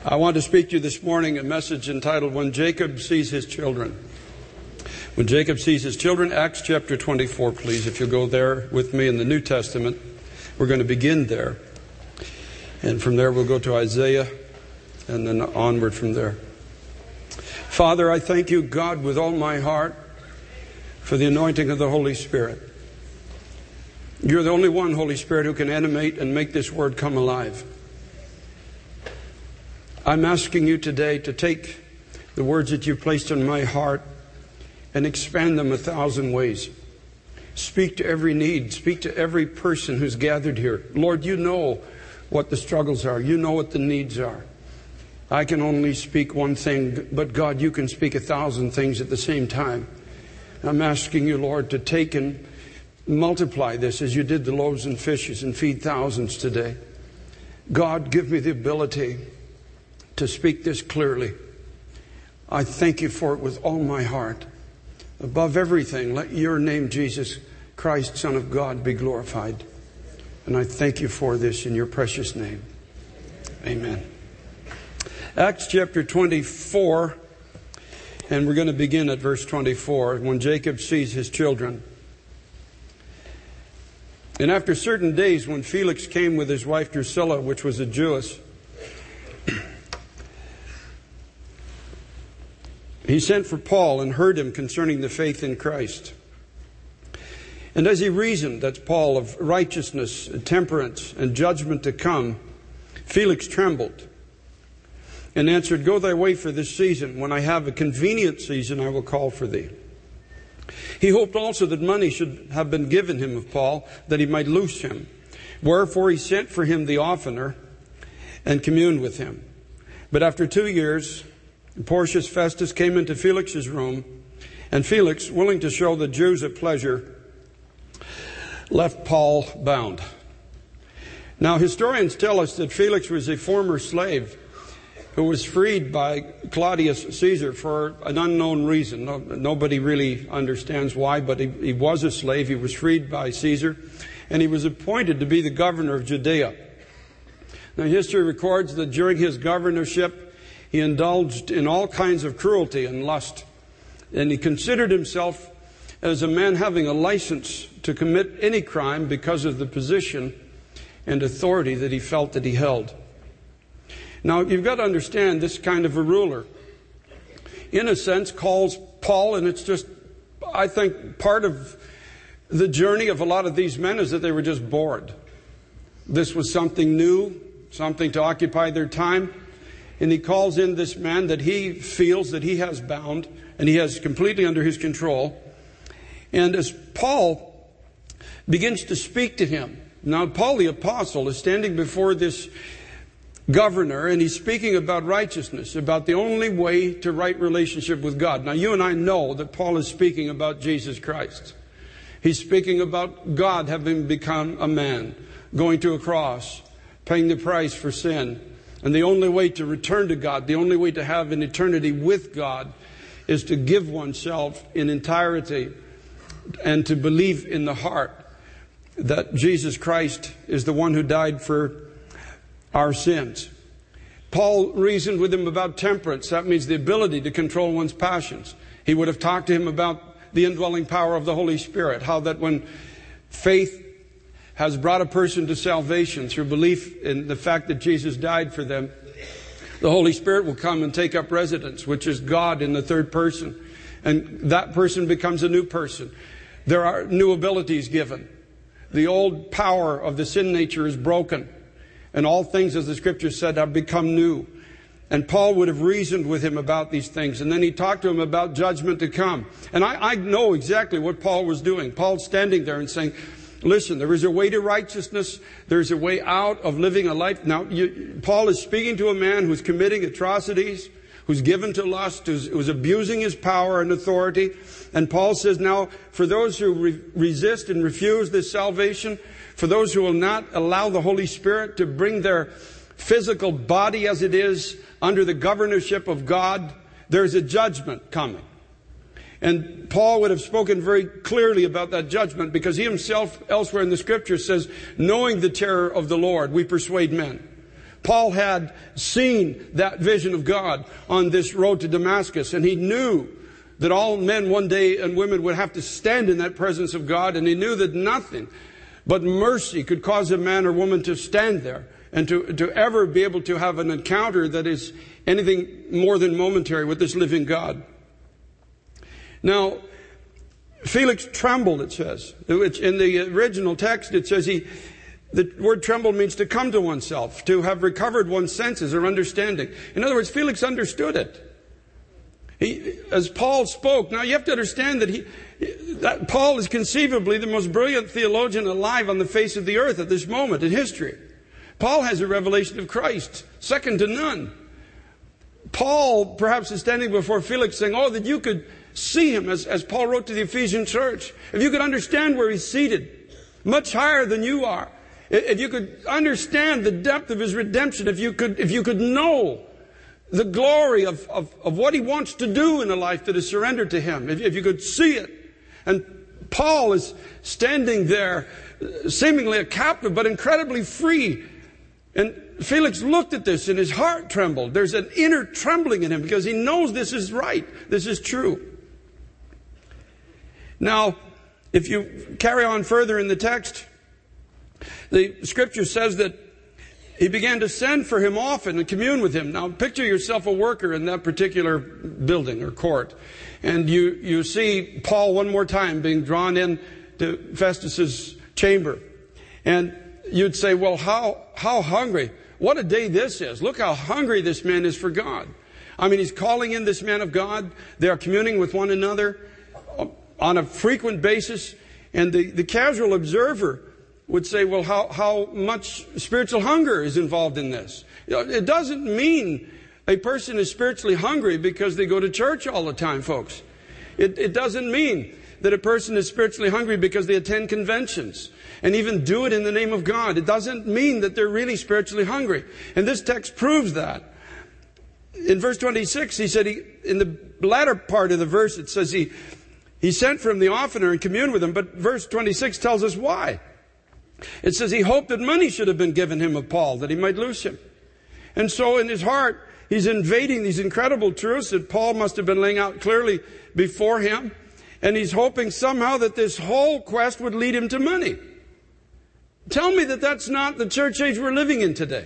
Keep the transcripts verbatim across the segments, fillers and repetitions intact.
I want to speak to you this morning a message entitled, When Jacob Sees His Children. When Jacob Sees His Children, Acts chapter twenty-four, please, if you'll go there with me in the New Testament. We're going to begin there. And from there we'll go to Isaiah and then onward from there. Father, I thank you, God, with all my heart for the anointing of the Holy Spirit. You're the only one, Holy Spirit, who can animate and make this word come alive. I'm asking you today to take the words that you've placed in my heart and expand them a thousand ways. Speak to every need. Speak to every person who's gathered here. Lord, you know what the struggles are. You know what the needs are. I can only speak one thing, but God, you can speak a thousand things at the same time. I'm asking you, Lord, to take and multiply this as you did the loaves and fishes and feed thousands today. God, give me the ability to speak this clearly. I thank you for it with all my heart. Above everything, let your name, Jesus Christ, Son of God, be glorified. And I thank you for this in your precious name. Amen. Acts chapter twenty-four, and we're going to begin at verse twenty-four, when Jacob sees his children. And after certain days, when Felix came with his wife Drusilla, which was a Jewess, he sent for Paul and heard him concerning the faith in Christ. And as he reasoned, that's Paul, of righteousness, temperance, and judgment to come, Felix trembled and answered, Go thy way for this season. When I have a convenient season, I will call for thee. He hoped also that money should have been given him of Paul, that he might loose him. Wherefore he sent for him the oftener and communed with him. But after two years, Porcius Festus came into Felix's room, and Felix, willing to show the Jews a pleasure, left Paul bound. Now, historians tell us that Felix was a former slave who was freed by Claudius Caesar for an unknown reason. No, nobody really understands why, but he, he was a slave. He was freed by Caesar, and he was appointed to be the governor of Judea. Now, history records that during his governorship, he indulged in all kinds of cruelty and lust, and he considered himself as a man having a license to commit any crime because of the position and authority that he felt that he held. Now, you've got to understand, this kind of a ruler, in a sense, calls Paul, and it's just, I think, part of the journey of a lot of these men is that they were just bored. This was something new, something to occupy their time. And he calls in this man that he feels that he has bound and he has completely under his control. And as Paul begins to speak to him, now Paul the apostle is standing before this governor and he's speaking about righteousness, about the only way to right relationship with God. Now you and I know that Paul is speaking about Jesus Christ. He's speaking about God having become a man, going to a cross, paying the price for sin. And the only way to return to God, the only way to have an eternity with God, is to give oneself in entirety and to believe in the heart that Jesus Christ is the one who died for our sins. Paul reasoned with him about temperance. That means the ability to control one's passions. He would have talked to him about the indwelling power of the Holy Spirit, how that when faith has brought a person to salvation through belief in the fact that Jesus died for them, the Holy Spirit will come and take up residence, which is God in the third person. And that person becomes a new person. There are new abilities given. The old power of the sin nature is broken. And all things, as the scripture said, have become new. And Paul would have reasoned with him about these things. And then he talked to him about judgment to come. And I, I know exactly what Paul was doing. Paul's standing there and saying, listen, there is a way to righteousness. There's a way out of living a life. Now, you, Paul is speaking to a man who's committing atrocities, who's given to lust, who's, who's abusing his power and authority. And Paul says, now, for those who re- resist and refuse this salvation, for those who will not allow the Holy Spirit to bring their physical body as it is under the governorship of God, there's a judgment coming. And Paul would have spoken very clearly about that judgment, because he himself elsewhere in the scripture says, knowing the terror of the Lord, we persuade men. Paul had seen that vision of God on this road to Damascus, and he knew that all men one day and women would have to stand in that presence of God, and he knew that nothing but mercy could cause a man or woman to stand there and to, to ever be able to have an encounter that is anything more than momentary with this living God. Now, Felix trembled, it says. In the original text, it says he, the word tremble means to come to oneself, to have recovered one's senses or understanding. In other words, Felix understood it. He, as Paul spoke, now you have to understand that he, that Paul is conceivably the most brilliant theologian alive on the face of the earth at this moment in history. Paul has a revelation of Christ, second to none. Paul perhaps is standing before Felix saying, oh, that you could see him, as, as Paul wrote to the Ephesian church. If you could understand where he's seated, much higher than you are. If you could understand the depth of his redemption, if you could, if you could know the glory of, of, of what he wants to do in a life that is surrendered to him, if, if you could see it. And Paul is standing there, seemingly a captive, but incredibly free. And Felix looked at this and his heart trembled. There's an inner trembling in him because he knows this is right. This is true. Now, if you carry on further in the text, the scripture says that he began to send for him often and commune with him. Now, picture yourself a worker in that particular building or court. And you, you see Paul one more time being drawn in to Festus's chamber. And you'd say, well, how, how hungry. What a day this is. Look how hungry this man is for God. I mean, he's calling in this man of God. They are communing with one another on a frequent basis. And the, the casual observer would say, well, how, how much spiritual hunger is involved in this? You know, it doesn't mean a person is spiritually hungry because they go to church all the time, folks. It, it doesn't mean that a person is spiritually hungry because they attend conventions and even do it in the name of God. It doesn't mean that they're really spiritually hungry. And this text proves that. In verse twenty-six, he said, he, in the latter part of the verse, it says he, he sent for him the oftener and communed with him. But verse twenty-six tells us why. It says he hoped that money should have been given him of Paul, that he might loose him. And so in his heart, he's invading these incredible truths that Paul must have been laying out clearly before him. And he's hoping somehow that this whole quest would lead him to money. Tell me that that's not the church age we're living in today.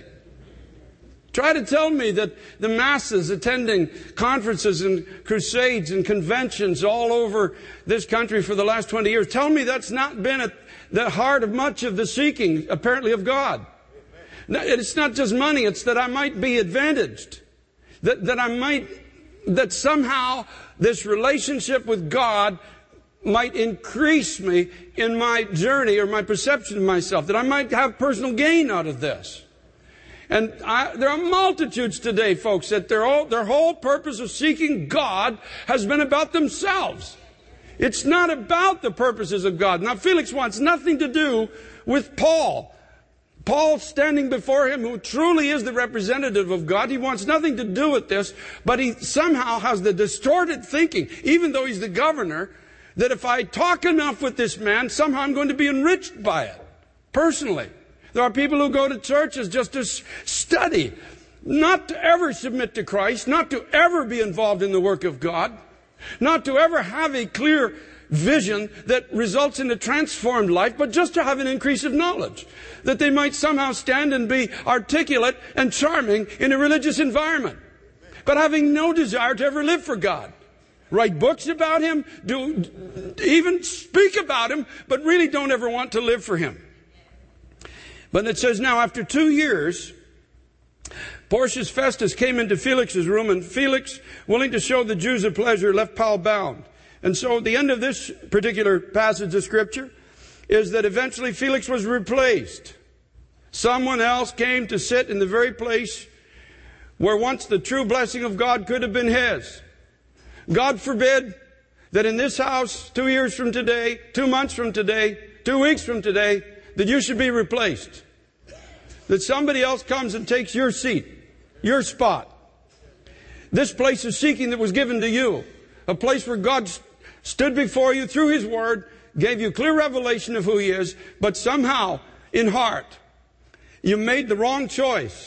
Try to tell me that the masses attending conferences and crusades and conventions all over this country for the last twenty years, tell me that's not been at the heart of much of the seeking, apparently, of God. Now, it's not just money, it's that I might be advantaged. That, that I might, that somehow this relationship with God might increase me in my journey or my perception of myself. That I might have personal gain out of this. And I, there are multitudes today, folks, that their whole, their whole purpose of seeking God has been about themselves. It's not about the purposes of God. Now, Felix wants nothing to do with Paul. Paul standing before him, who truly is the representative of God, he wants nothing to do with this, but he somehow has the distorted thinking, even though he's the governor, that if I talk enough with this man, somehow I'm going to be enriched by it, personally. There are people who go to churches just to study, not to ever submit to Christ, not to ever be involved in the work of God, not to ever have a clear vision that results in a transformed life, but just to have an increase of knowledge. That they might somehow stand and be articulate and charming in a religious environment, but having no desire to ever live for God. Write books about Him, do even speak about Him, but really don't ever want to live for Him. But it says, now after two years, Porcius Festus came into Felix's room, and Felix, willing to show the Jews a pleasure, left Paul bound. And so the end of this particular passage of Scripture is that eventually Felix was replaced. Someone else came to sit in the very place where once the true blessing of God could have been his. God forbid that in this house, two years from today, two months from today, two weeks from today, that you should be replaced. That somebody else comes and takes your seat, your spot. This place of seeking that was given to you, a place where God stood before you through His Word, gave you clear revelation of who He is, but somehow, in heart, you made the wrong choice.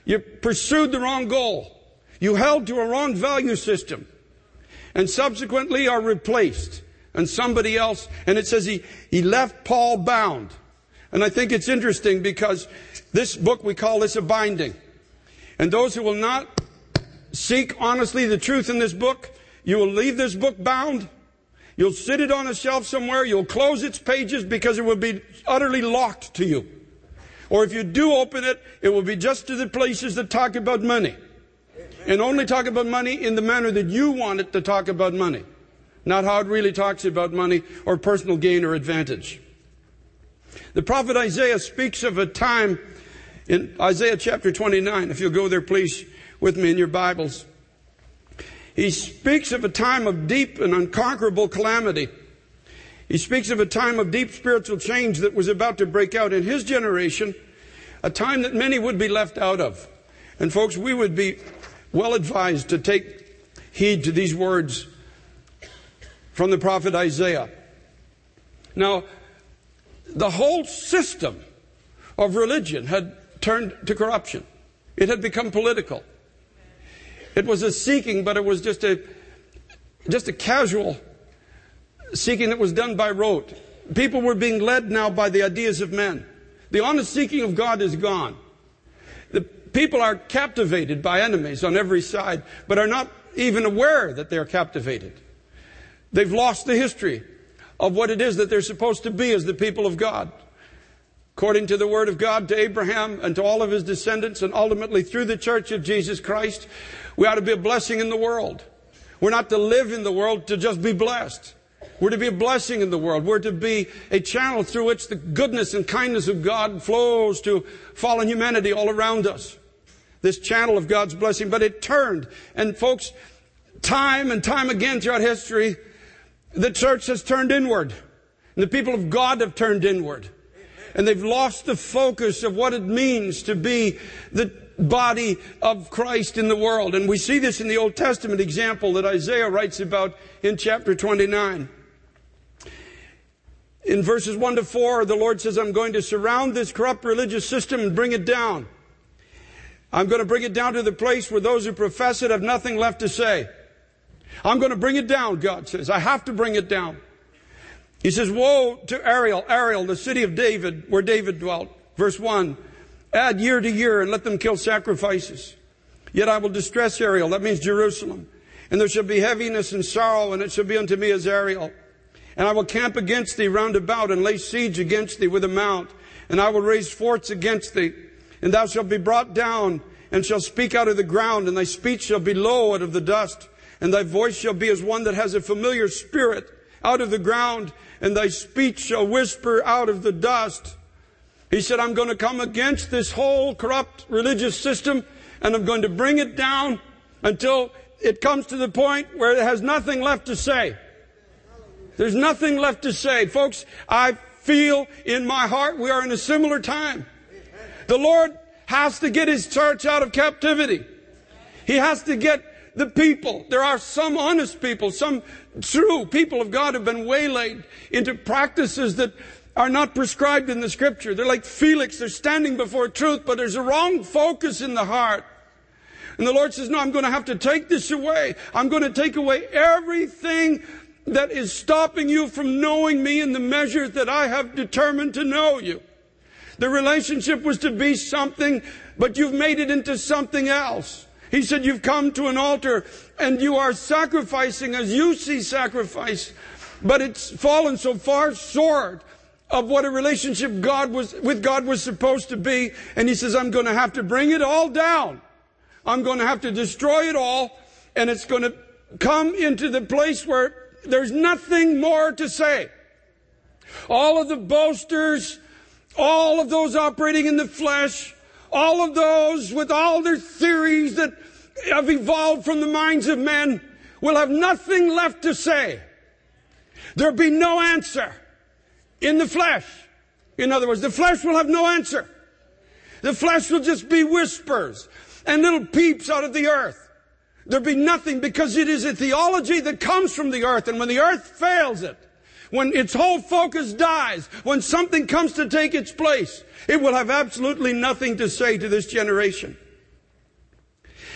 You pursued the wrong goal. You held to a wrong value system. And subsequently are replaced. And somebody else, and it says he, he left Paul bound. And I think it's interesting because this book, we call this a binding. And those who will not seek honestly the truth in this book, you will leave this book bound. You'll sit it on a shelf somewhere. You'll close its pages because it will be utterly locked to you. Or if you do open it, it will be just to the places that talk about money. And only talk about money in the manner that you want it to talk about money. Not how it really talks about money or personal gain or advantage. The prophet Isaiah speaks of a time in Isaiah chapter twenty-nine. If you'll go there, please, with me in your Bibles. He speaks of a time of deep and unconquerable calamity. He speaks of a time of deep spiritual change that was about to break out in his generation, a time that many would be left out of. And folks, we would be well advised to take heed to these words from the prophet Isaiah. Now, the whole system of religion had turned to corruption. It had become political. It was a seeking, but it was just a just a casual seeking that was done by rote. People were being led now by the ideas of men. The honest seeking of God is gone. The people are captivated by enemies on every side, but are not even aware that they are captivated. They've lost the history of what it is that they're supposed to be as the people of God. According to the Word of God to Abraham and to all of his descendants, and ultimately through the Church of Jesus Christ, we ought to be a blessing in the world. We're not to live in the world to just be blessed. We're to be a blessing in the world. We're to be a channel through which the goodness and kindness of God flows to fallen humanity all around us. This channel of God's blessing. But it turned. And folks, time and time again throughout history, the church has turned inward. And the people of God have turned inward. And they've lost the focus of what it means to be the body of Christ in the world. And we see this in the Old Testament example that Isaiah writes about in chapter twenty-nine. In verses one to four, the Lord says, I'm going to surround this corrupt religious system and bring it down. I'm going to bring it down to the place where those who profess it have nothing left to say. I'm going to bring it down, God says. I have to bring it down. He says, woe to Ariel, Ariel, the city of David, where David dwelt. Verse one, add year to year and let them kill sacrifices. Yet I will distress Ariel, that means Jerusalem. And there shall be heaviness and sorrow, and it shall be unto me as Ariel. And I will camp against thee round about, and lay siege against thee with a mount. And I will raise forts against thee. And thou shalt be brought down, and shalt speak out of the ground, and thy speech shall be low out of the dust. And thy voice shall be as one that has a familiar spirit out of the ground, and thy speech shall whisper out of the dust. He said, I'm going to come against this whole corrupt religious system, and I'm going to bring it down until it comes to the point where it has nothing left to say. There's nothing left to say. Folks, I feel in my heart we are in a similar time. The Lord has to get His church out of captivity. He has to get the people. There are some honest people, some true people of God have been waylaid into practices that are not prescribed in the Scripture. They're like Felix. They're standing before truth, but there's a wrong focus in the heart. And the Lord says, no, I'm going to have to take this away. I'm going to take away everything that is stopping you from knowing me in the measure that I have determined to know you. The relationship was to be something, but you've made it into something else. He said, you've come to an altar and you are sacrificing as you see sacrifice, but it's fallen so far short of what a relationship God was, with God was supposed to be. And He says, I'm going to have to bring it all down. I'm going to have to destroy it all, and it's going to come into the place where there's nothing more to say. All of the boasters, all of those operating in the flesh, all of those with all their theories that have evolved from the minds of men will have nothing left to say. There'll be no answer in the flesh. In other words, the flesh will have no answer. The flesh will just be whispers and little peeps out of the earth. There'll be nothing, because it is a theology that comes from the earth. And when the earth fails it, when its whole focus dies, when something comes to take its place, it will have absolutely nothing to say to this generation.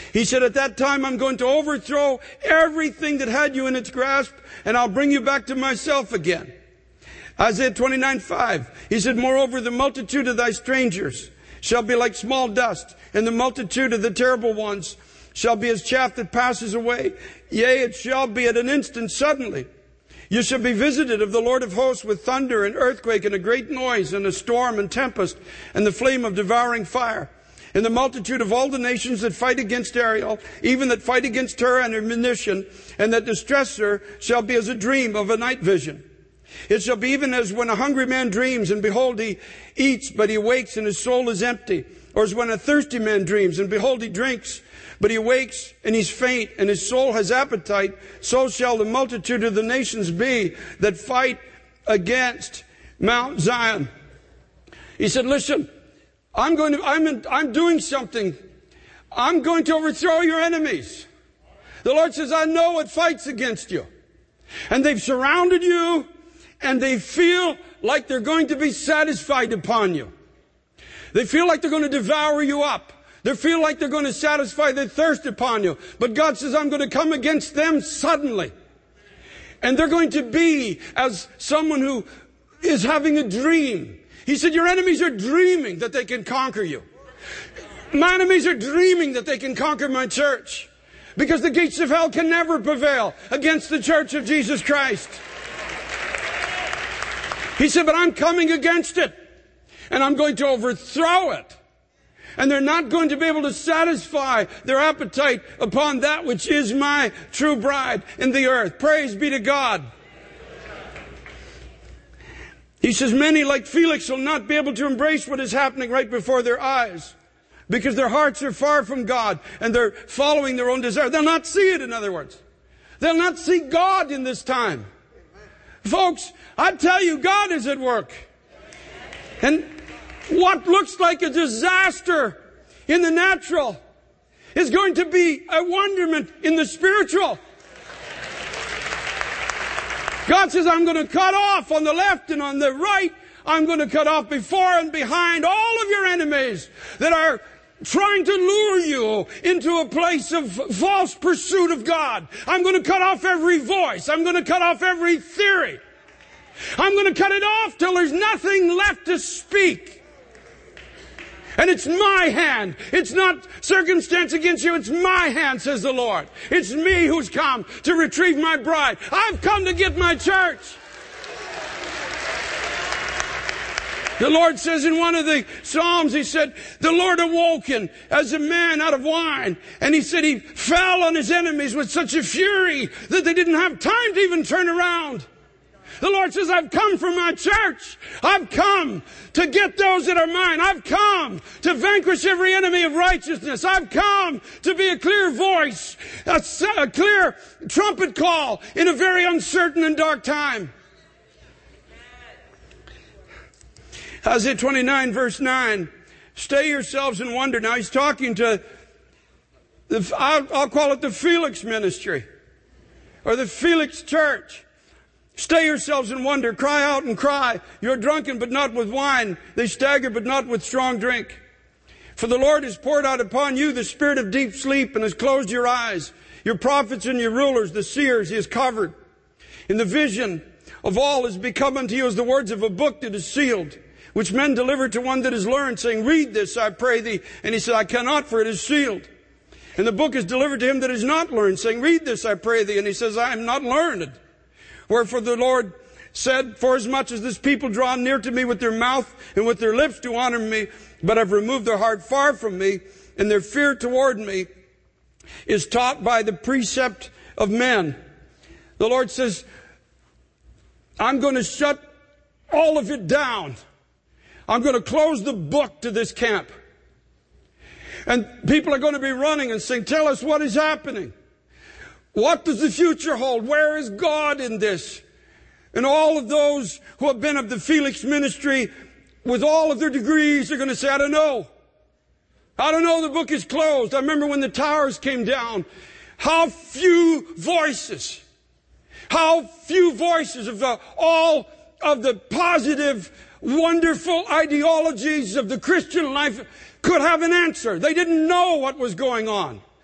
He said, at that time I'm going to overthrow everything that had you in its grasp, and I'll bring you back to myself again. Isaiah twenty-nine five. He said, moreover, the multitude of thy strangers shall be like small dust, and the multitude of the terrible ones shall be as chaff that passes away. Yea, it shall be at an instant suddenly. You shall be visited of the Lord of hosts with thunder and earthquake and a great noise and a storm and tempest and the flame of devouring fire. And the multitude of all the nations that fight against Ariel, even that fight against her and her munition, and that distress her, shall be as a dream of a night vision. It shall be even as when a hungry man dreams, and behold, he eats, but he awakes, and his soul is empty. Or as when a thirsty man dreams, and behold, he drinks, but he awakes, and he's faint, and his soul has appetite. So shall the multitude of the nations be that fight against Mount Zion. He said, listen, I'm going to, I'm, in, I'm doing something. I'm going to overthrow your enemies. The Lord says, I know what fights against you. And they've surrounded you, and they feel like they're going to be satisfied upon you. They feel like they're going to devour you up. They feel like they're going to satisfy their thirst upon you. But God says, I'm going to come against them suddenly. And they're going to be as someone who is having a dream. He said, your enemies are dreaming that they can conquer you. My enemies are dreaming that they can conquer my church. Because the gates of hell can never prevail against the church of Jesus Christ. He said, but I'm coming against it. And I'm going to overthrow it. And they're not going to be able to satisfy their appetite upon that which is my true bride in the earth. Praise be to God. He says, many like Felix will not be able to embrace what is happening right before their eyes. Because their hearts are far from God and they're following their own desire. They'll not see it, in other words. They'll not see God in this time. Folks, I tell you, God is at work. And what looks like a disaster in the natural is going to be a wonderment in the spiritual. God says, I'm going to cut off on the left and on the right. I'm going to cut off before and behind all of your enemies that are trying to lure you into a place of false pursuit of God. I'm going to cut off every voice. I'm going to cut off every theory. I'm going to cut it off till there's nothing left to speak. And it's my hand. It's not circumstance against you. It's my hand, says the Lord. It's me who's come to retrieve my bride. I've come to get my church. The Lord says in one of the Psalms, He said, the Lord awoken as a man out of wine. And He said He fell on His enemies with such a fury that they didn't have time to even turn around. The Lord says, I've come for my church. I've come to get those that are mine. I've come to vanquish every enemy of righteousness. I've come to be a clear voice, a, a clear trumpet call in a very uncertain and dark time. Isaiah twenty-nine verse nine. Stay yourselves and wonder. Now He's talking to, the, I'll, I'll call it the Felix ministry. Or the Felix church. Stay yourselves and wonder. Cry out and cry. You're drunken but not with wine. They stagger but not with strong drink. For the Lord has poured out upon you the spirit of deep sleep and has closed your eyes. Your prophets and your rulers, the seers, He has covered. In the vision of all has become unto you as the words of a book that is sealed, which men deliver to one that is learned, saying, read this, I pray thee. And he said, I cannot, for it is sealed. And the book is delivered to him that is not learned, saying, read this, I pray thee. And he says, I am not learned. Wherefore the Lord said, forasmuch as this people draw near to me with their mouth and with their lips to honor me, but have removed their heart far from me, and their fear toward me is taught by the precept of men. The Lord says, I'm going to shut all of it down. I'm going to close the book to this camp. And people are going to be running and saying, tell us what is happening. What does the future hold? Where is God in this? And all of those who have been of the Felix ministry with all of their degrees are going to say, I don't know. I don't know. The book is closed. I remember when the towers came down, how few voices, how few voices of the, all of the positive, wonderful ideologies of the Christian life could have an answer. They didn't know what was going on.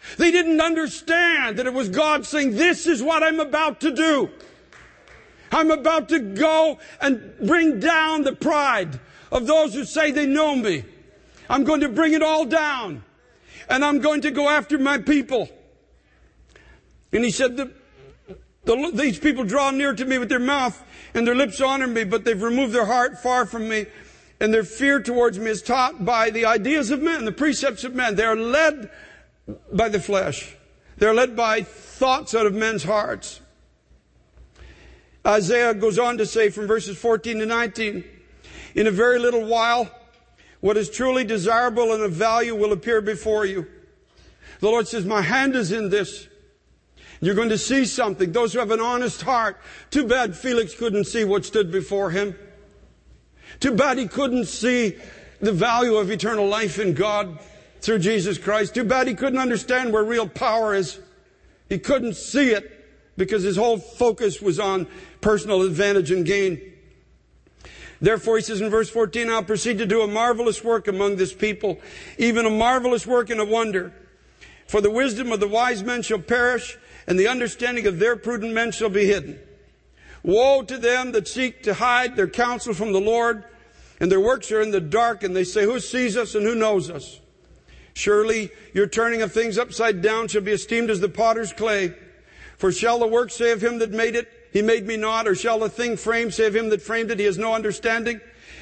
They didn't understand that it was God saying, this is what I'm about to do. I'm about to go and bring down the pride of those who say they know me. I'm going to bring it all down. And I'm going to go after my people. And he said, the, the, these people draw near to me with their mouth and their lips honor me, but they've removed their heart far from me. And their fear towards me is taught by the ideas of men, the precepts of men. They are led by the flesh. They're led by thoughts out of men's hearts. Isaiah goes on to say from verses fourteen to nineteen, in a very little while, what is truly desirable and of value will appear before you. The Lord says, my hand is in this. You're going to see something. Those who have an honest heart. Too bad Felix couldn't see what stood before him. Too bad he couldn't see the value of eternal life in God through Jesus Christ. Too bad he couldn't understand where real power is. He couldn't see it because his whole focus was on personal advantage and gain. Therefore, he says in verse fourteen, I'll proceed to do a marvelous work among this people, even a marvelous work and a wonder. For the wisdom of the wise men shall perish, and the understanding of their prudent men shall be hidden. Woe to them that seek to hide their counsel from the Lord, and their works are in the dark, and they say, who sees us and who knows us? Surely your turning of things upside down shall be esteemed as the potter's clay. For shall the work say of him that made it, he made me not? Or shall the thing framed say of him that framed it, he has no understanding?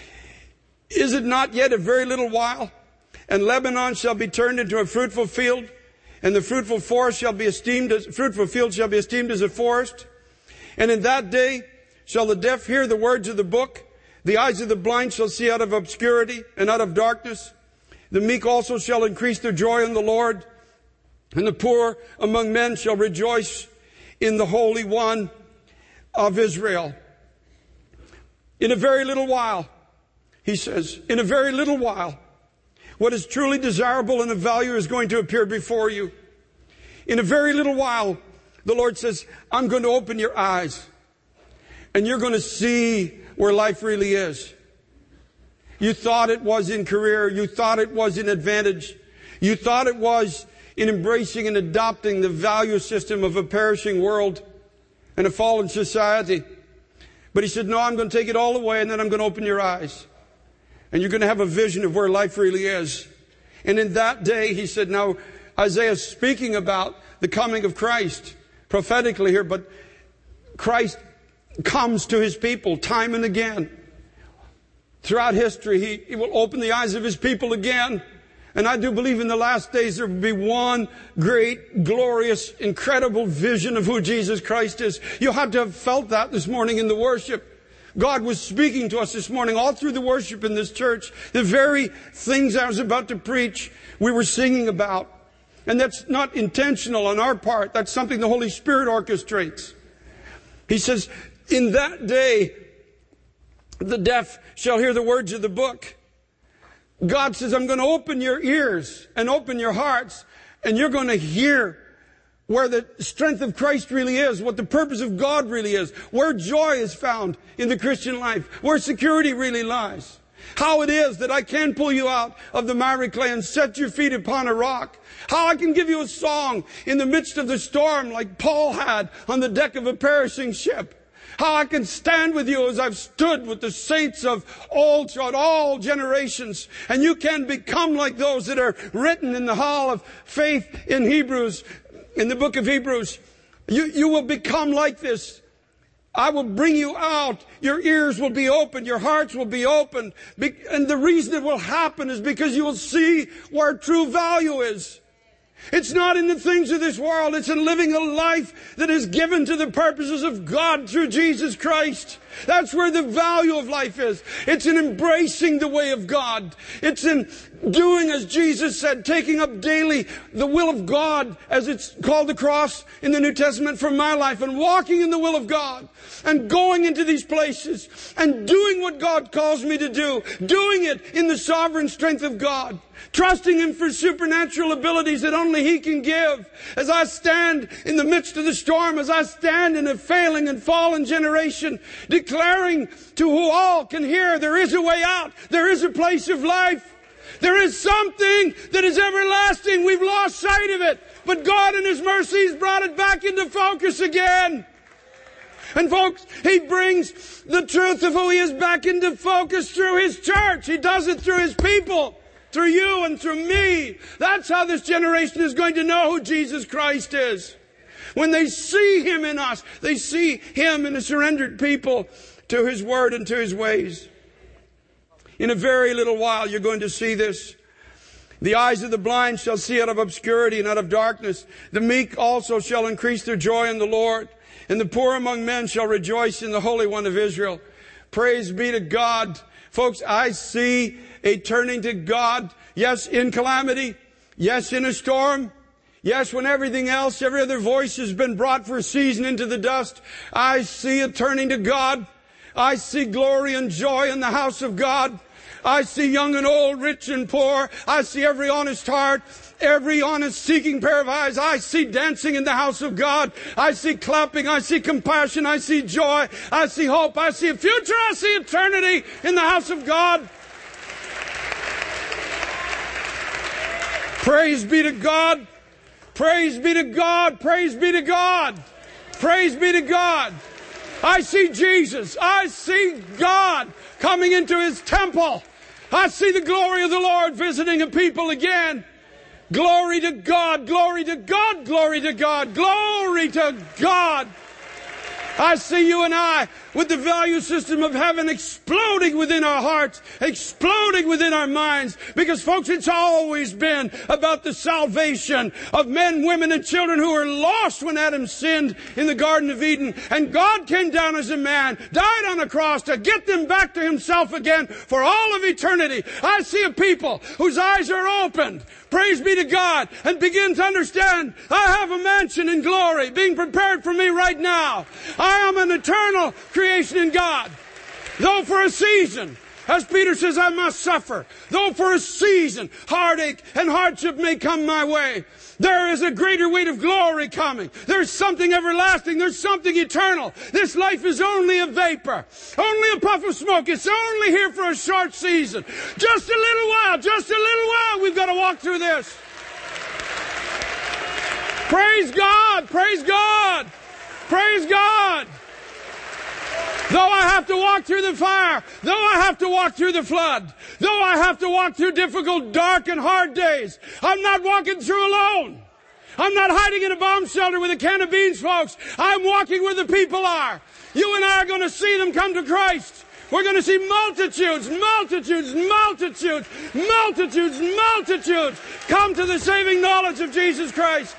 Is it not yet a very little while, and Lebanon shall be turned into a fruitful field, and the fruitful forest shall be esteemed as, fruitful field shall be esteemed as a forest? And in that day shall the deaf hear the words of the book, the eyes of the blind shall see out of obscurity and out of darkness. The meek also shall increase their joy in the Lord, and the poor among men shall rejoice in the Holy One of Israel. In a very little while, he says, in a very little while, what is truly desirable and of value is going to appear before you. In a very little while, the Lord says, I'm going to open your eyes, and you're going to see where life really is. You thought it was in career. You thought it was in advantage. You thought it was in embracing and adopting the value system of a perishing world and a fallen society. But he said, no, I'm going to take it all away, and then I'm going to open your eyes. And you're going to have a vision of where life really is. And in that day, he said, now, Isaiah's speaking about the coming of Christ prophetically here, but Christ comes to his people time and again. Throughout history, he, he will open the eyes of his people again. And I do believe in the last days there will be one great, glorious, incredible vision of who Jesus Christ is. You had to have felt that this morning in the worship. God was speaking to us this morning all through the worship in this church. The very things I was about to preach, we were singing about. And that's not intentional on our part. That's something the Holy Spirit orchestrates. He says, in that day, the deaf shall hear the words of the book. God says, I'm going to open your ears and open your hearts, and you're going to hear where the strength of Christ really is, what the purpose of God really is, where joy is found in the Christian life, where security really lies. How it is that I can pull you out of the miry clay and set your feet upon a rock. How I can give you a song in the midst of the storm like Paul had on the deck of a perishing ship. How I can stand with you as I've stood with the saints of old throughout all generations. And you can become like those that are written in the hall of faith in Hebrews, in the book of Hebrews. You, you will become like this. I will bring you out. Your ears will be open. Your hearts will be open. And the reason it will happen is because you will see where true value is. It's not in the things of this world. It's in living a life that is given to the purposes of God through Jesus Christ. That's where the value of life is. It's in embracing the way of God. It's in doing as Jesus said, taking up daily the will of God, as it's called across in the New Testament for my life, and walking in the will of God and going into these places and doing what God calls me to do, doing it in the sovereign strength of God. Trusting Him for supernatural abilities that only He can give. As I stand in the midst of the storm, as I stand in a failing and fallen generation, declaring to who all can hear, there is a way out. There is a place of life. There is something that is everlasting. We've lost sight of it. But God in His mercies brought it back into focus again. And folks, He brings the truth of who He is back into focus through His church. He does it through His people, through you and through me. That's how this generation is going to know who Jesus Christ is. When they see Him in us, they see Him in a surrendered people to His word and to His ways. In a very little while, you're going to see this. The eyes of the blind shall see out of obscurity and out of darkness. The meek also shall increase their joy in the Lord. And the poor among men shall rejoice in the Holy One of Israel. Praise be to God. Folks, I see a turning to God. Yes, in calamity. Yes, in a storm. Yes, when everything else, every other voice has been brought for a season into the dust. I see a turning to God. I see glory and joy in the house of God. I see young and old, rich and poor. I see every honest heart, every honest seeking pair of eyes. I see dancing in the house of God. I see clapping. I see compassion. I see joy. I see hope. I see a future. I see eternity in the house of God. Praise be to God. Praise be to God. Praise be to God. Praise be to God. I see Jesus. I see God coming into His temple. I see the glory of the Lord visiting a people again. Glory to God, glory to God, glory to God, glory to God. I see you and I with the value system of heaven exploding within our hearts, exploding within our minds. Because, folks, it's always been about the salvation of men, women, and children who were lost when Adam sinned in the Garden of Eden. And God came down as a man, died on a cross to get them back to Himself again for all of eternity. I see a people whose eyes are opened. Praise be to God, and begin to understand, I have a mansion in glory being prepared for me right now. I am an eternal creation in God. Though for a season, as Peter says, I must suffer. Though for a season, heartache and hardship may come my way. There is a greater weight of glory coming. There's something everlasting. There's something eternal. This life is only a vapor. Only a puff of smoke. It's only here for a short season. Just a little while. Just a little while. We've got to walk through this. Praise God. Praise God. Praise God. Though I have to walk through the fire, though I have to walk through the flood, though I have to walk through difficult, dark, and hard days, I'm not walking through alone. I'm not hiding in a bomb shelter with a can of beans, folks. I'm walking where the people are. You and I are going to see them come to Christ. We're going to see multitudes, multitudes, multitudes, multitudes, multitudes come to the saving knowledge of Jesus Christ.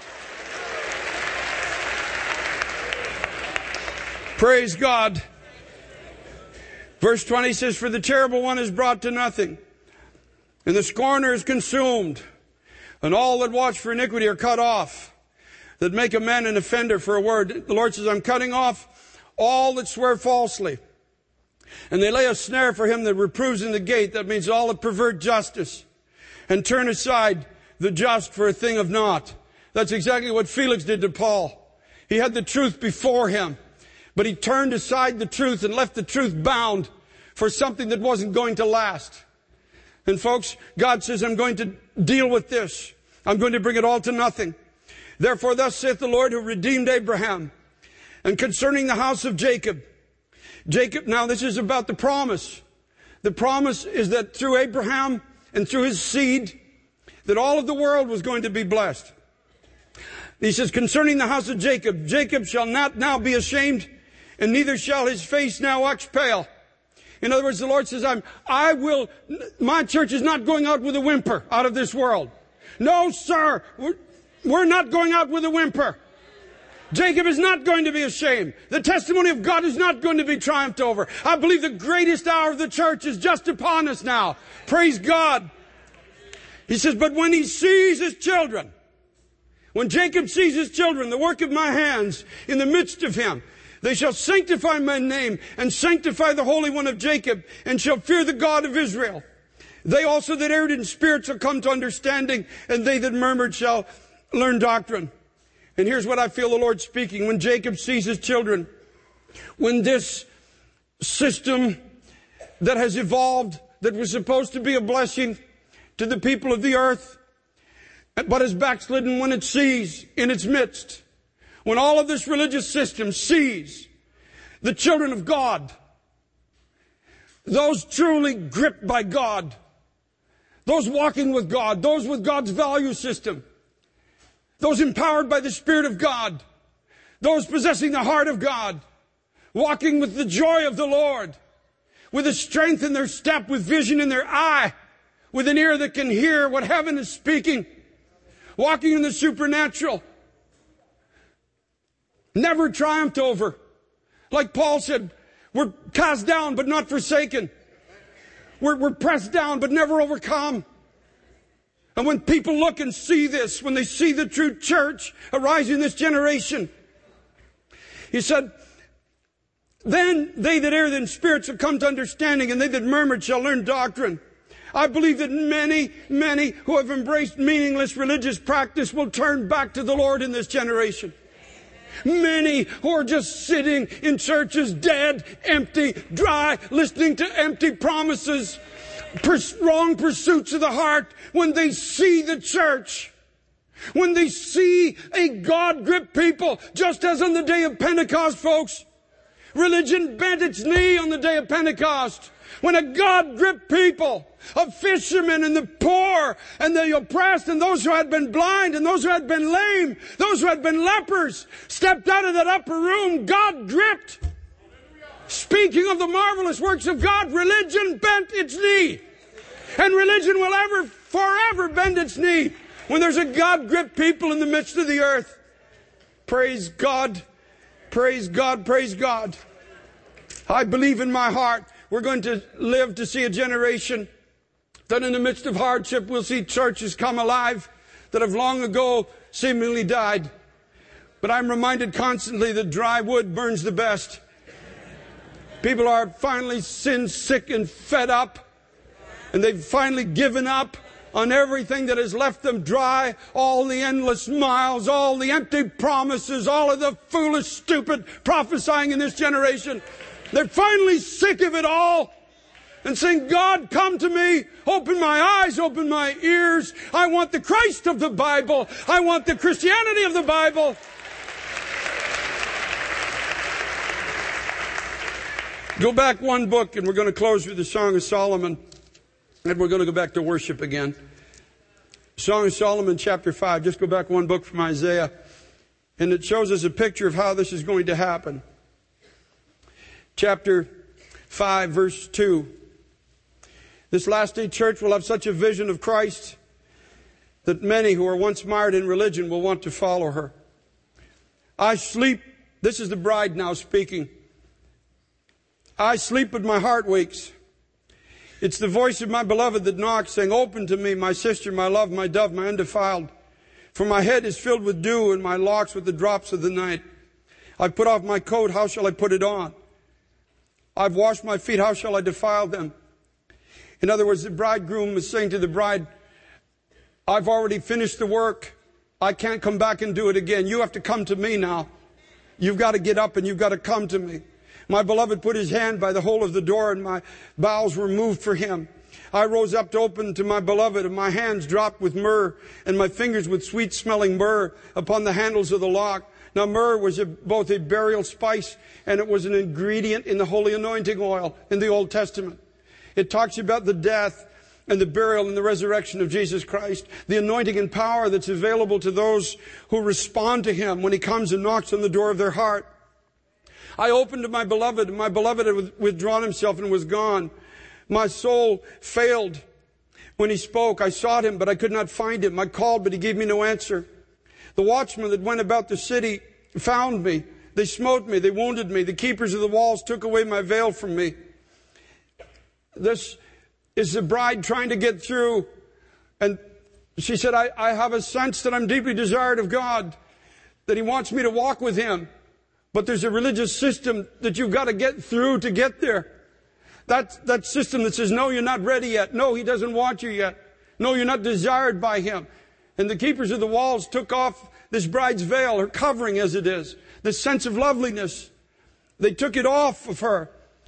Praise God. Verse twenty says, for the terrible one is brought to nothing, and the scorner is consumed, and all that watch for iniquity are cut off, that make a man an offender for a word. The Lord says, I'm cutting off all that swear falsely. And they lay a snare for him that reproves in the gate. That means all that pervert justice, and turn aside the just for a thing of naught. That's exactly what Felix did to Paul. He had the truth before him, but he turned aside the truth and left the truth bound for something that wasn't going to last. And folks, God says, I'm going to deal with this. I'm going to bring it all to nothing. Therefore, thus saith the Lord who redeemed Abraham. And concerning the house of Jacob, Jacob, now this is about the promise. The promise is that through Abraham and through his seed, that all of the world was going to be blessed. He says, concerning the house of Jacob, Jacob shall not now be ashamed, and neither shall his face now wax pale. In other words, the Lord says, I'm, I will, my church is not going out with a whimper out of this world. No, sir, we're, we're not going out with a whimper. Jacob is not going to be ashamed. The testimony of God is not going to be triumphed over. I believe the greatest hour of the church is just upon us now. Praise God. He says, but when he sees his children, when Jacob sees his children, the work of my hands in the midst of him, they shall sanctify my name and sanctify the Holy One of Jacob, and shall fear the God of Israel. They also that erred in spirit shall come to understanding, and they that murmured shall learn doctrine. And here's what I feel the Lord speaking. When Jacob sees his children, when this system that has evolved, that was supposed to be a blessing to the people of the earth, but is backslidden when it sees in its midst, when all of this religious system sees the children of God, those truly gripped by God, those walking with God, those with God's value system, those empowered by the Spirit of God, those possessing the heart of God, walking with the joy of the Lord, with a strength in their step, with vision in their eye, with an ear that can hear what heaven is speaking, walking in the supernatural, never triumphed over. Like Paul said, we're cast down but not forsaken. We're, we're pressed down but never overcome. And when people look and see this, when they see the true church arise in this generation, he said, then they that err in spirit shall come to understanding, and they that murmured shall learn doctrine. I believe that many, many who have embraced meaningless religious practice will turn back to the Lord in this generation. Many who are just sitting in churches, dead, empty, dry, listening to empty promises, pers- wrong pursuits of the heart, when they see the church, when they see a God-gripped people, just as on the day of Pentecost, folks, religion bent its knee on the day of Pentecost. When a God-gripped people of fishermen and the poor and the oppressed and those who had been blind and those who had been lame, those who had been lepers, stepped out of that upper room, God gripped. Speaking of the marvelous works of God, religion bent its knee. And religion will ever, forever bend its knee when there's a God-gripped people in the midst of the earth. Praise God. Praise God. Praise God. I believe in my heart we're going to live to see a generation that in the midst of hardship we'll see churches come alive that have long ago seemingly died. But I'm reminded constantly that dry wood burns the best. People are finally sin sick and fed up, and they've finally given up on everything that has left them dry, all the endless miles, all the empty promises, all of the foolish, stupid prophesying in this generation. They're finally sick of it all and saying, God, come to me, open my eyes, open my ears. I want the Christ of the Bible. I want the Christianity of the Bible. Go back one book, and we're going to close with the Song of Solomon, and we're going to go back to worship again. Song of Solomon, chapter five. Just go back one book from Isaiah, and it shows us a picture of how this is going to happen. Chapter five, verse two. This last day church will have such a vision of Christ that many who are once mired in religion will want to follow her. I sleep. This is the bride now speaking. I sleep, but my heart wakes. It's the voice of my beloved that knocks, saying, open to me, my sister, my love, my dove, my undefiled. For my head is filled with dew, and my locks with the drops of the night. I've put off my coat, how shall I put it on? I've washed my feet, how shall I defile them? In other words, the bridegroom is saying to the bride, I've already finished the work. I can't come back and do it again. You have to come to me now. You've got to get up and you've got to come to me. My beloved put his hand by the hole of the door, and my bowels were moved for him. I rose up to open to my beloved, and my hands dropped with myrrh, and my fingers with sweet-smelling myrrh upon the handles of the lock. Now myrrh was a, both a burial spice, and it was an ingredient in the holy anointing oil in the Old Testament. It talks about the death and the burial and the resurrection of Jesus Christ, the anointing and power that's available to those who respond to Him when He comes and knocks on the door of their heart. I opened to my beloved, and my beloved had withdrawn himself and was gone. My soul failed when he spoke. I sought him, but I could not find him. I called, but he gave me no answer. The watchmen that went about the city found me. They smote me. They wounded me. The keepers of the walls took away my veil from me. This is the bride trying to get through. And she said, I, I have a sense that I'm deeply desired of God, that He wants me to walk with Him. But there's a religious system that you've got to get through to get there. That, that system that says, no, you're not ready yet. No, He doesn't want you yet. No, you're not desired by Him. And the keepers of the walls took off this bride's veil, her covering as it is, this sense of loveliness. They took it off of her.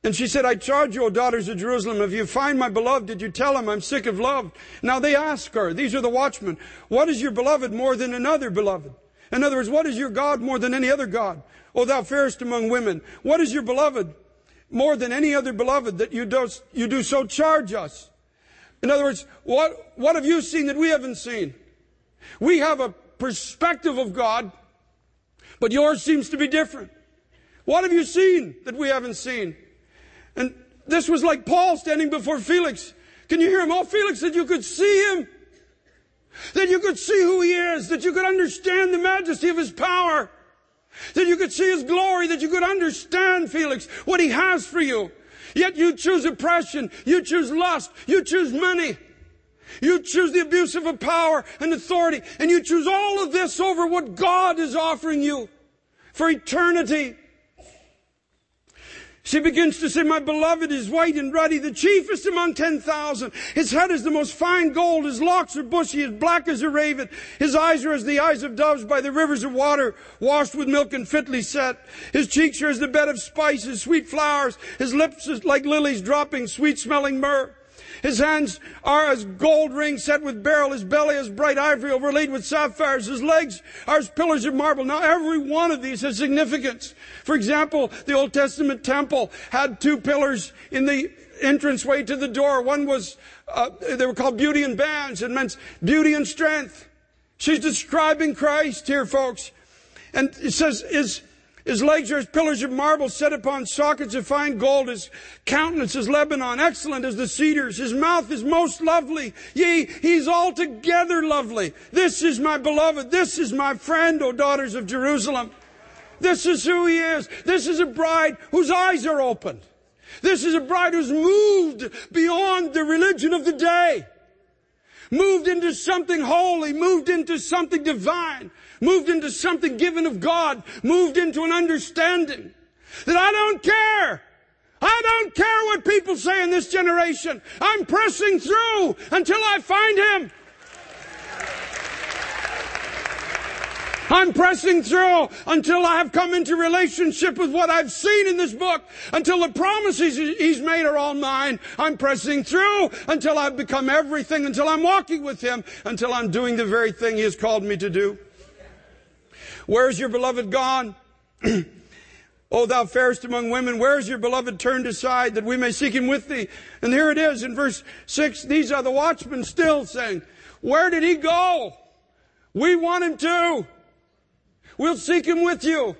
And she said, I charge you, O daughters of Jerusalem, if you find my beloved, did you tell him I'm sick of love? Now they ask her, these are the watchmen, what is your beloved more than another beloved? In other words, what is your God more than any other God? O thou fairest among women, what is your beloved more than any other beloved that you do, you do so charge us? In other words, what, what have you seen that we haven't seen? We have a perspective of God, but yours seems to be different. What have you seen that we haven't seen? And this was like Paul standing before Felix. Can you hear him? Oh, Felix, that you could see him. That you could see who he is. That you could understand the majesty of his power. That you could see his glory. That you could understand, Felix, what he has for you. Yet you choose oppression. You choose lust. You choose money. You choose the abuse of a power and authority. And you choose all of this over what God is offering you for eternity. She begins to say, my beloved is white and ruddy, the chiefest among ten thousand. His head is the most fine gold. His locks are bushy, as black as a raven. His eyes are as the eyes of doves by the rivers of water, washed with milk and fitly set. His cheeks are as the bed of spices, sweet flowers. His lips are like lilies dropping sweet-smelling myrrh. His hands are as gold rings set with beryl. His belly is bright ivory overlaid with sapphires. His legs are as pillars of marble. Now, every one of these has significance. For example, the Old Testament temple had two pillars in the entranceway to the door. One was, uh, they were called beauty and bands. It meant beauty and strength. She's describing Christ here, folks. And it says, his, his legs are as pillars of marble set upon sockets of fine gold. His countenance is Lebanon, excellent as the cedars. His mouth is most lovely. Yea, he's altogether lovely. This is my beloved. This is my friend, O daughters of Jerusalem. This is who he is. This is a bride whose eyes are opened. This is a bride who's moved beyond the religion of the day. Moved into something holy, moved into something divine, moved into something given of God, moved into an understanding that I don't care. I don't care what people say in this generation. I'm pressing through until I find him. I'm pressing through until I have come into relationship with what I've seen in this book, until the promises he's made are all mine. I'm pressing through until I've become everything, until I'm walking with him, until I'm doing the very thing he has called me to do. Where's your beloved gone? O thou fairest among women, where is your beloved turned aside that we may seek him with thee? And here it is in verse six. These are the watchmen still saying, where did he go? We want him too. We'll seek him with you.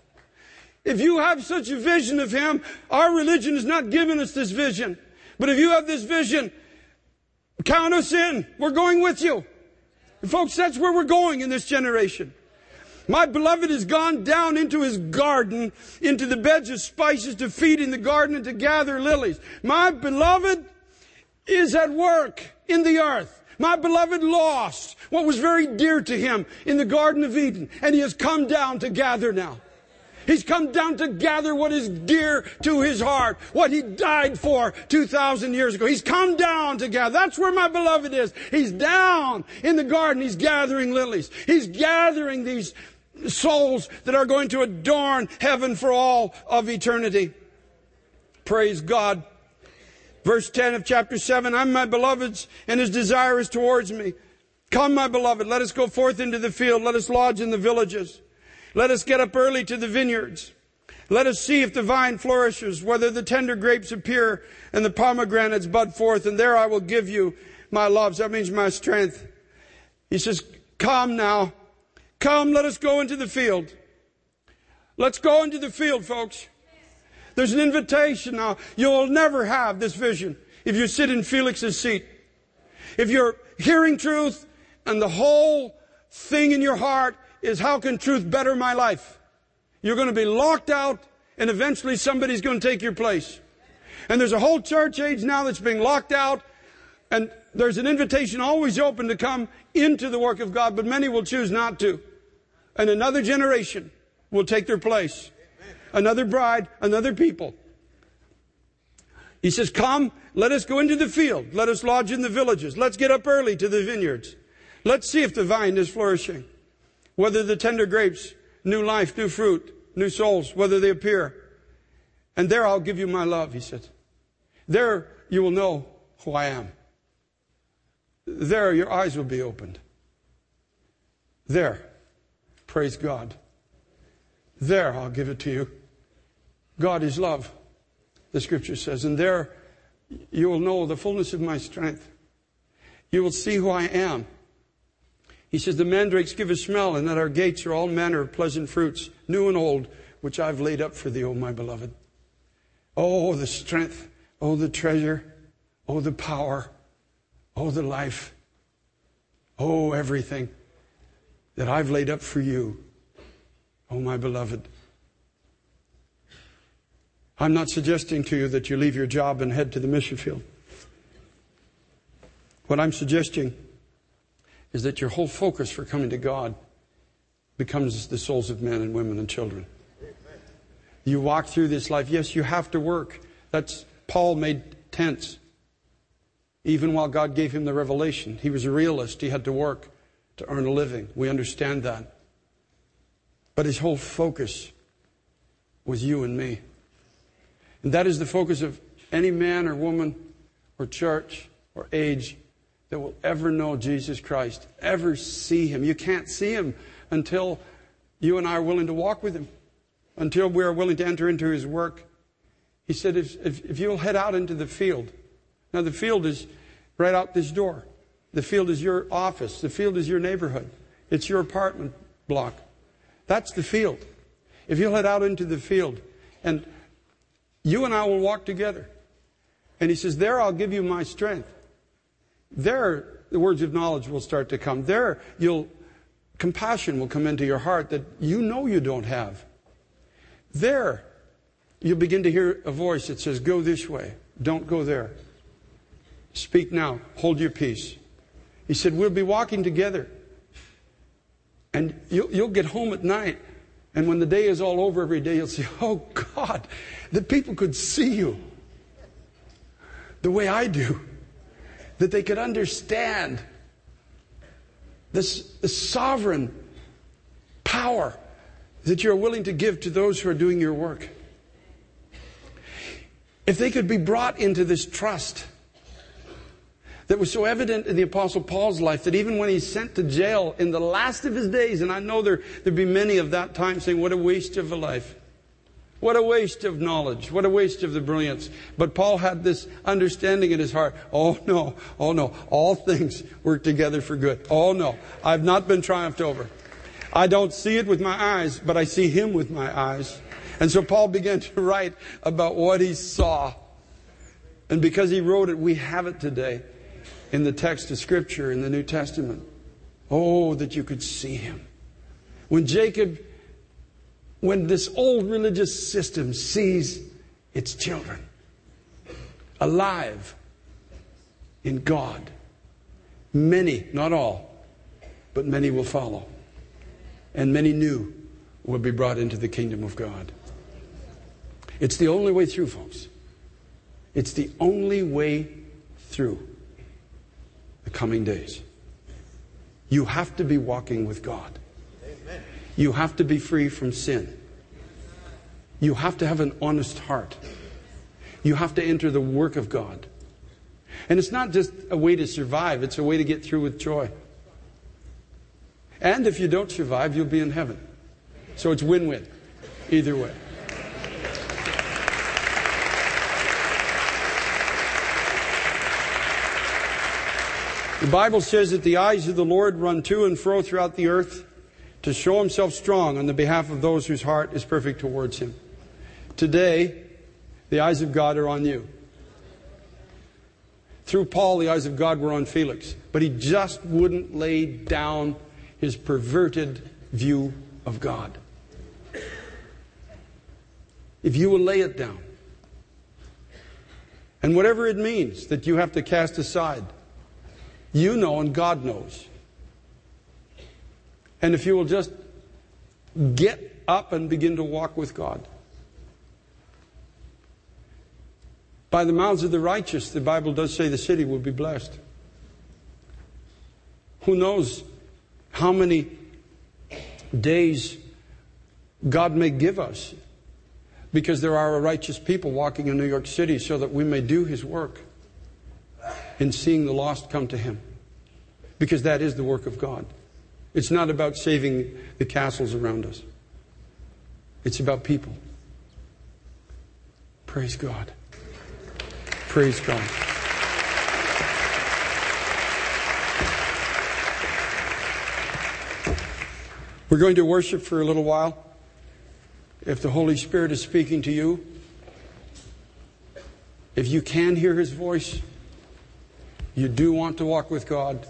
If you have such a vision of him, our religion has not given us this vision. But if you have this vision, count us in. We're going with you. And folks, that's where we're going in this generation. My beloved has gone down into his garden, into the beds of spices to feed in the garden and to gather lilies. My beloved is at work in the earth. My beloved lost what was very dear to him in the Garden of Eden. And he has come down to gather now. He's come down to gather what is dear to his heart. What he died for two thousand years ago. He's come down to gather. That's where my beloved is. He's down in the garden. He's gathering lilies. He's gathering these souls that are going to adorn heaven for all of eternity. Praise God. Verse ten of chapter seven, I'm my beloved's, and his desire is towards me. Come, my beloved, let us go forth into the field. Let us lodge in the villages. Let us get up early to the vineyards. Let us see if the vine flourishes, whether the tender grapes appear and the pomegranates bud forth, and there I will give you my loves. That means my strength. He says, come now. Come, let us go into the field. Let's go into the field, folks. There's an invitation now. You'll never have this vision if you sit in Felix's seat. If you're hearing truth and the whole thing in your heart is how can truth better my life? You're going to be locked out and eventually somebody's going to take your place. And there's a whole church age now that's being locked out, and there's an invitation always open to come into the work of God, but many will choose not to. And another generation will take their place. Another bride, another people. He says, come, let us go into the field. Let us lodge in the villages. Let's get up early to the vineyards. Let's see if the vine is flourishing. Whether the tender grapes, new life, new fruit, new souls, whether they appear. And there I'll give you my love, he said. There you will know who I am. There your eyes will be opened. There, praise God. There I'll give it to you. God is love, the scripture says. And there you will know the fullness of my strength. You will see who I am. He says, the mandrakes give a smell, and at our gates are all manner of pleasant fruits, new and old, which I've laid up for thee, O my beloved. Oh, the strength. Oh, the treasure. Oh, the power. Oh, the life. Oh, everything that I've laid up for you, oh, my beloved. I'm not suggesting to you that you leave your job and head to the mission field. What I'm suggesting is that your whole focus for coming to God becomes the souls of men and women and children. You walk through this life. Yes, you have to work. That's Paul made tents. Even while God gave him the revelation, he was a realist. He had to work to earn a living. We understand that. But his whole focus was you and me. And that is the focus of any man or woman or church or age that will ever know Jesus Christ, ever see him. You can't see him until you and I are willing to walk with him, until we are willing to enter into his work. He said, if, if, if you'll head out into the field. Now the field is right out this door. The field is your office. The field is your neighborhood. It's your apartment block. That's the field. If you'll head out into the field, and you and I will walk together. And he says, there I'll give you my strength. There the words of knowledge will start to come. There you'll compassion will come into your heart that you know you don't have. There you'll begin to hear a voice that says, go this way. Don't go there. Speak now. Hold your peace. He said, we'll be walking together. And you'll, you'll get home at night. And when the day is all over every day, you'll say, oh God, that people could see you the way I do. That they could understand this, this sovereign power that you're willing to give to those who are doing your work. If they could be brought into this trust that was so evident in the Apostle Paul's life that even when he's sent to jail in the last of his days, and I know there, there'd be many of that time saying, what a waste of a life. What a waste of knowledge. What a waste of the brilliance. But Paul had this understanding in his heart. Oh no, oh no, all things work together for good. Oh no, I've not been triumphed over. I don't see it with my eyes, but I see him with my eyes. And so Paul began to write about what he saw. And because he wrote it, we have it today in the text of Scripture in the New Testament. Oh, that you could see him. When Jacob, when this old religious system sees its children alive in God, many, not all, but many will follow. And many new will be brought into the kingdom of God. It's the only way through, folks. It's the only way through the coming days. You have to be walking with God. Amen. You have to be free from sin. You have to have an honest heart. You have to enter the work of God. And it's not just a way to survive, it's a way to get through with joy. And if you don't survive, you'll be in heaven. So it's win-win either way. The Bible says that the eyes of the Lord run to and fro throughout the earth to show himself strong on the behalf of those whose heart is perfect towards him. Today, the eyes of God are on you. Through Paul, the eyes of God were on Felix, but he just wouldn't lay down his perverted view of God. If you will lay it down, and whatever it means that you have to cast aside, you know and God knows. And if you will just get up and begin to walk with God. By the mouths of the righteous, the Bible does say the city will be blessed. Who knows how many days God may give us. because there are righteous people walking in New York City so that we may do His work in seeing the lost come to Him. Because that is the work of God. It's not about saving the castles around us. It's about people. Praise God. Praise God. We're going to worship for a little while. If the Holy Spirit is speaking to you, if you can hear His voice, you do want to walk with God,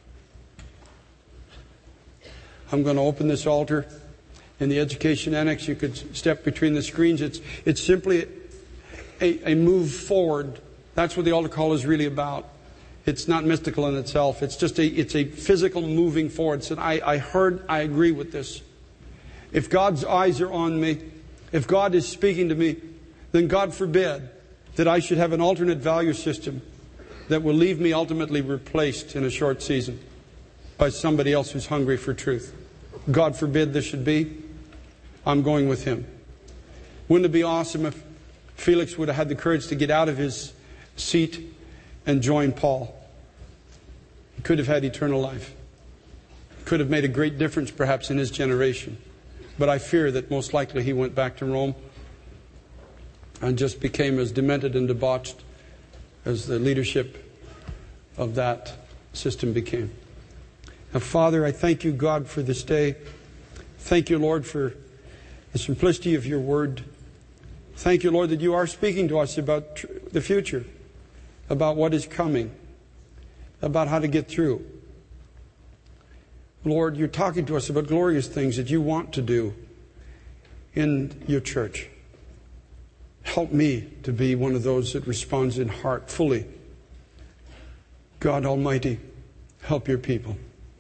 I'm going to open this altar. In the education annex, you could step between the screens. It's, it's simply a, a move forward. That's what the altar call is really about. It's not mystical in itself. It's just a, it's a physical moving forward. So I, I heard, I agree with this. If God's eyes are on me, if God is speaking to me, then God forbid that I should have an alternate value system that will leave me ultimately replaced in a short season by somebody else who's hungry for truth. God forbid this should be. I'm going with Him. Wouldn't it be awesome if Felix would have had the courage to get out of his seat and join Paul? He could have had eternal life. Could have made a great difference perhaps in his generation. But I fear that most likely he went back to Rome and just became as demented and debauched as the leadership of that system became. Now, Father, I thank you, God, for this day. Thank you, Lord, for the simplicity of your word. Thank you, Lord, that you are speaking to us about tr- the future, about what is coming, about how to get through. Lord, you're talking to us about glorious things that you want to do in your church. Help me to be one of those that responds in heart fully. God Almighty, help your people.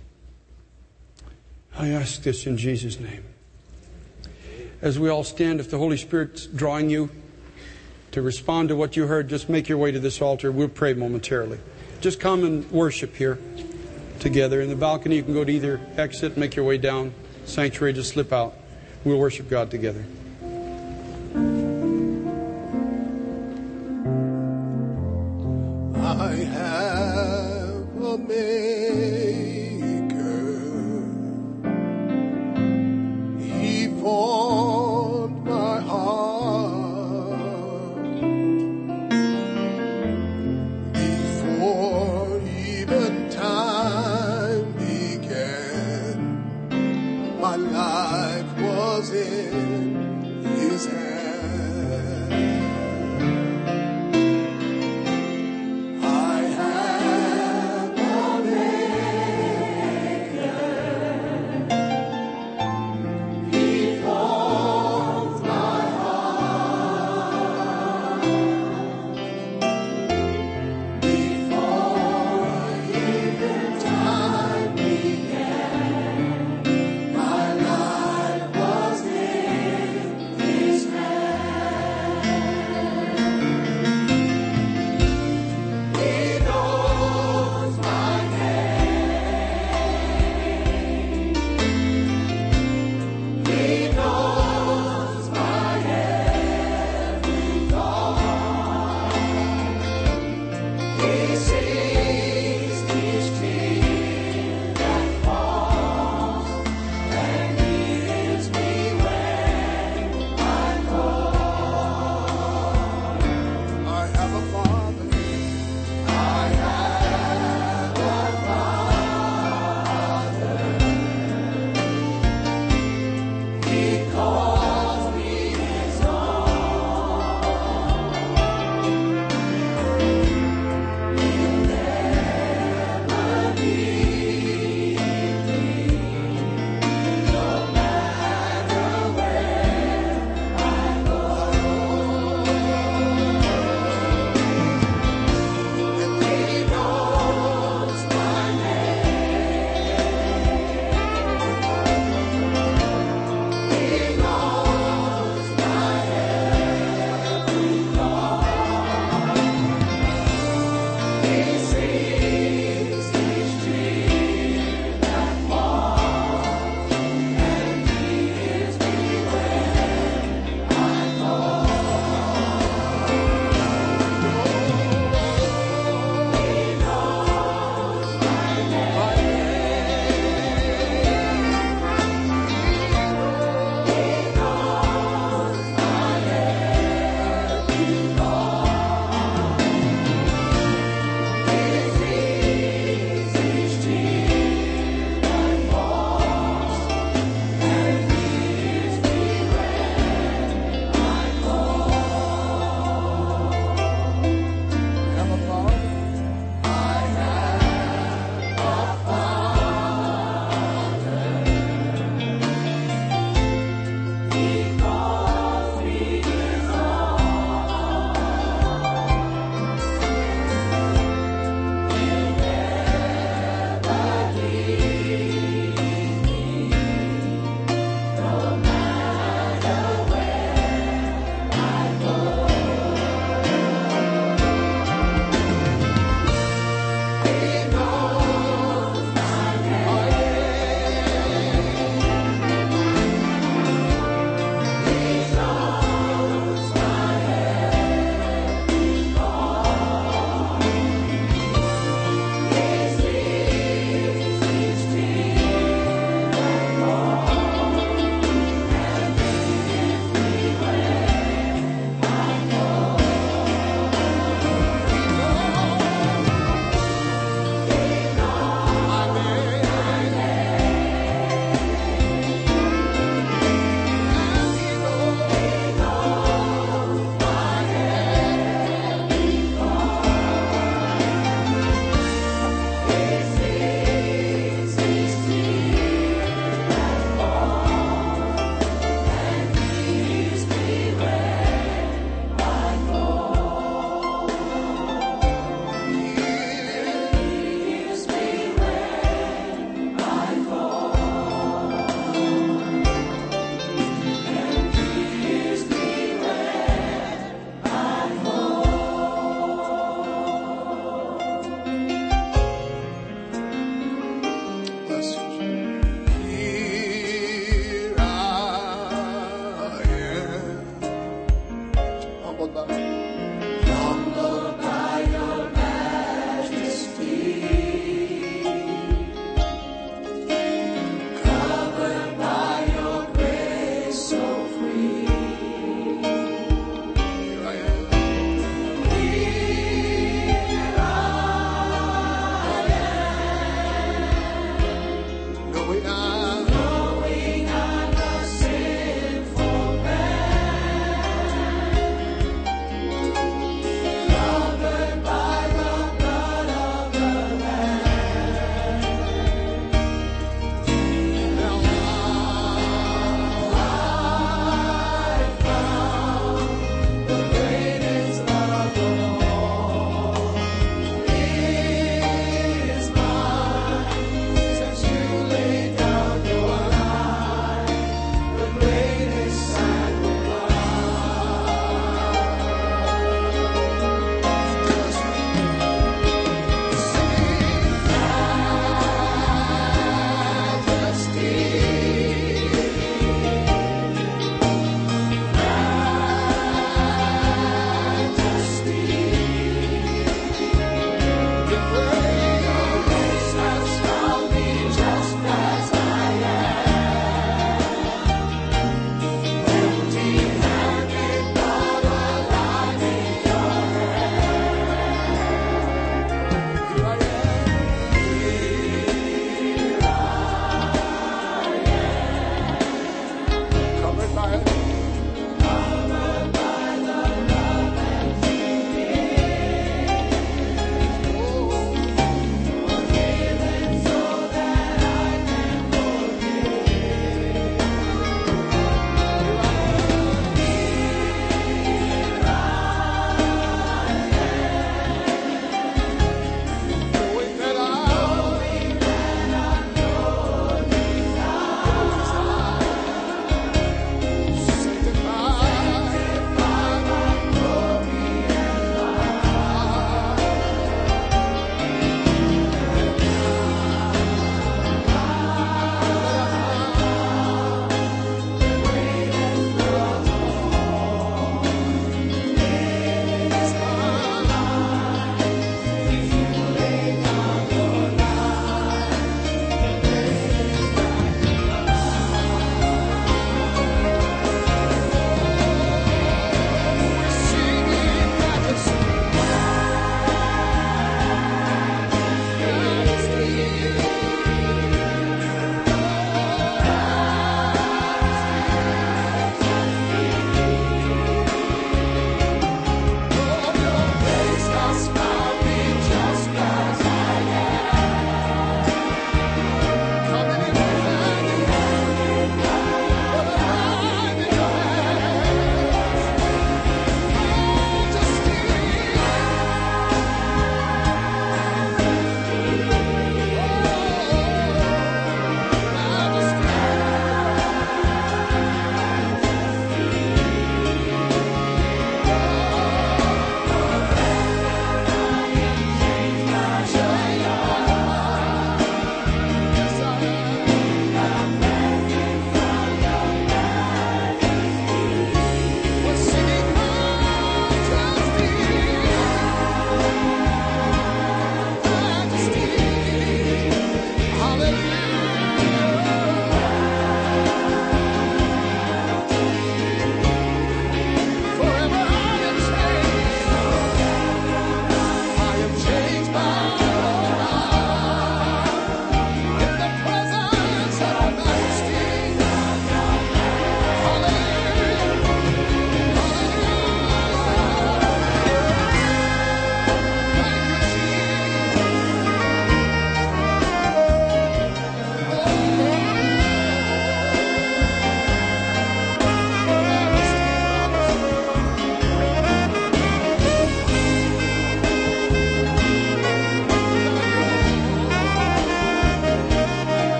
I ask this in Jesus' name. As we all stand, if the Holy Spirit's drawing you to respond to what you heard, just make your way to this altar. We'll pray momentarily. Just come and worship here together. In the balcony, you can go to either exit, make your way down. Sanctuary, just slip out. We'll worship God together. I have a maker. He formed my heart before even time began. My life was in His hand.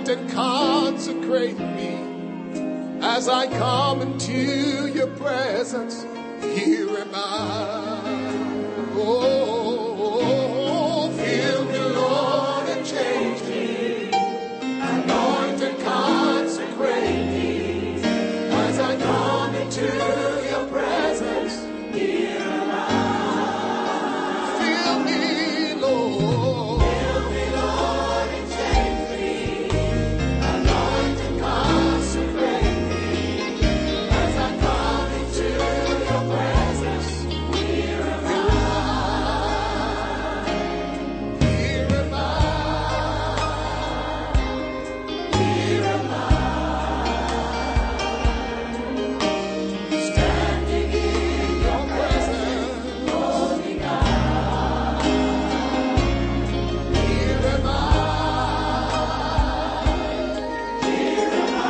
anoint and consecrate me as I come into your presence. Here am I. Oh, fill me, Lord, and change me. Anoint and consecrate me as I come into your presence. Here am I. Fill me, Lord. Fill me, Lord, and change me. Anoint and consecrate me as I come into your presence. Here am I. Here am I. Here am I. Standing in your presence. Holding out. Here am I. Here am I.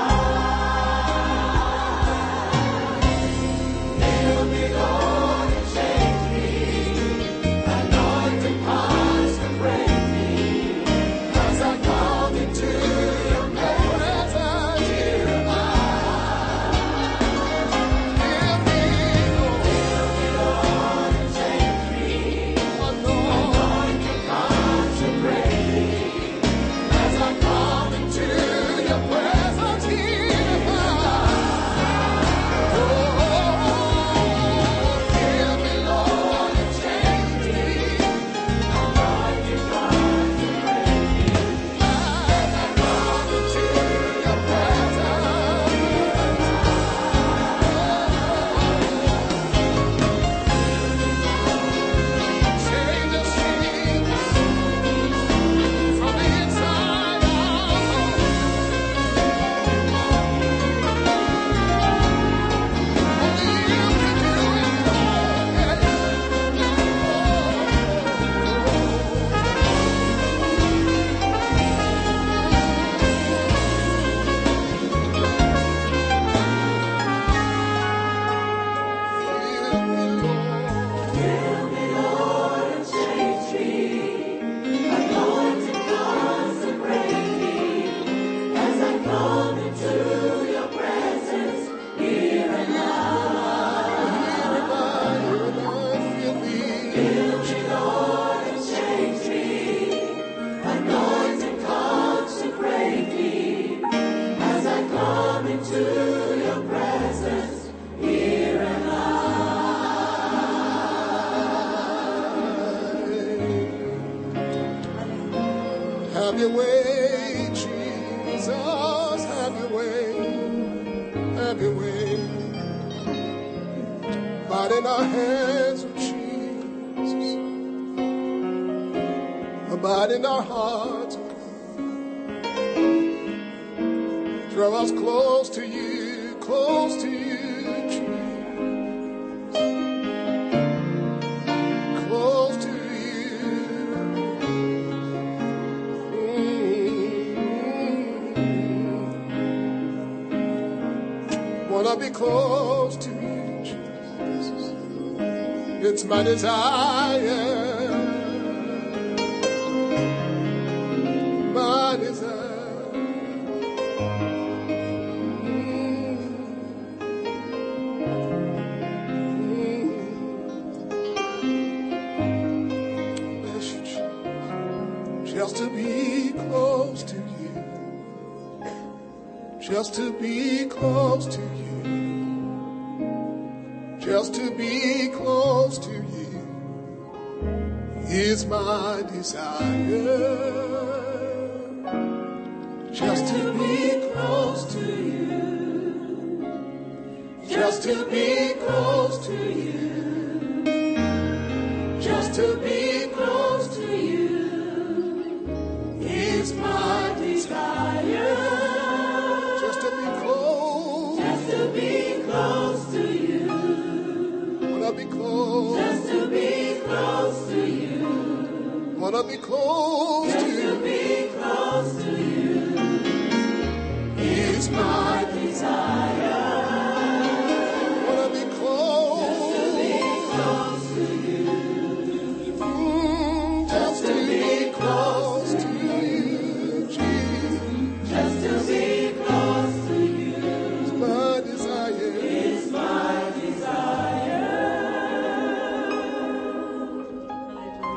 Fill me, Lord, and change me. Anoint and consecrate me as I come into your presence. Here am I. Fill me, Lord. Fill me, Lord, and change me. Anoint and consecrate me as I come into your presence. Here am I. Oh, fill me, Lord, and change me. Anoint and consecrate me as I come into your presence. Change us, Jesus, from the inside out. Only you can do it, Lord. Fill me, Lord, and change me. Anoint and consecrate me as I come into your presence. Here am I. Here am I. Fill me. Fill me, Lord, and change me. Anoint and consecrate me as I come into your presence. Here am I. Have your way, Jesus. Have your way. Have your way. Abide in our hands, oh Jesus. Abide in our hearts, oh God. Draw us close to you, close to you, Jesus. Close to you. Mm. Wanna be close to you, Jesus. It's my desire, my desire. Mm. Mm. Bless you, Jesus. Just to be close to you. Just to be close to you. Just to be close to you is my desire. Just to be close to you. Just to be close to you. Just to be close to you is my desire. Just to be close. Just to be close to you. Wanna be close. Just to be close to you. Wanna be close to you. Just to be close to you is my desire. Wanna be close. Just to be close to you. Mm, just to be close to you, Jesus. Just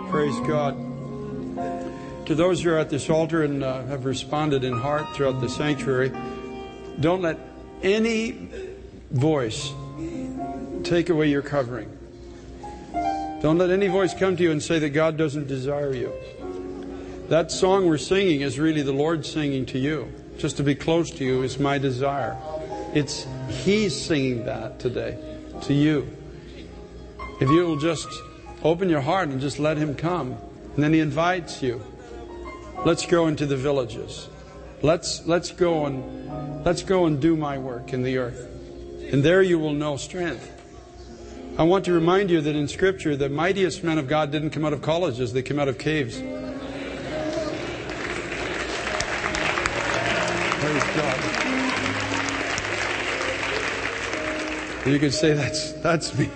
Praise God. To those who are at this altar and uh, have responded in heart throughout the sanctuary, don't let any voice take away your covering. Don't let any voice come to you and say that God doesn't desire you. That song we're singing is really the Lord singing to you. Just to be close to you is my desire. It's He's singing that today to you. If you will just open your heart and just let Him come. And then He invites you. Let's go into the villages. Let's let's go and let's go and do my work in the earth. And there you will know strength. I want to remind you that in Scripture, the mightiest men of God didn't come out of colleges, they came out of caves. Praise God. You could say that's that's me.